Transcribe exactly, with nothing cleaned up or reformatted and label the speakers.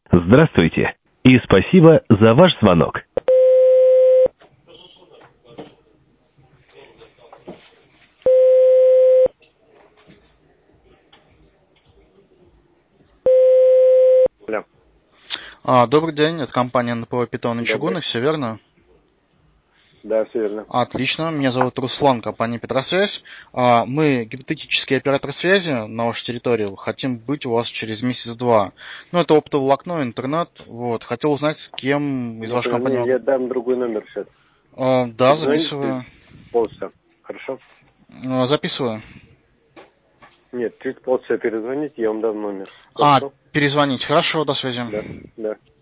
Speaker 1: Здравствуйте и спасибо за ваш звонок.
Speaker 2: Да.
Speaker 3: А, добрый день, это компания эн пэ о «Питон и
Speaker 2: Добрый.
Speaker 3: чугуны», все верно?
Speaker 2: Да, все верно.
Speaker 3: Отлично, меня зовут Руслан, компания «Петросвязь». А, Мы гипотетический оператор связи на вашей территории, хотим быть у вас через месяц-два. Ну, это оптоволокно, интернет, вот. Хотел узнать, с кем из
Speaker 2: Ну,
Speaker 3: вашей компании
Speaker 2: подожди,
Speaker 3: могу...
Speaker 2: я дам другой номер сейчас.
Speaker 3: А, да,
Speaker 2: Перезвоните
Speaker 3: записываю.
Speaker 2: через полчаса. Хорошо?
Speaker 3: А, записываю.
Speaker 2: Нет, через полчаса перезвоните, я вам дам номер.
Speaker 3: А,
Speaker 2: Хорошо?
Speaker 3: перезвонить. Хорошо, до связи.
Speaker 2: Да, да.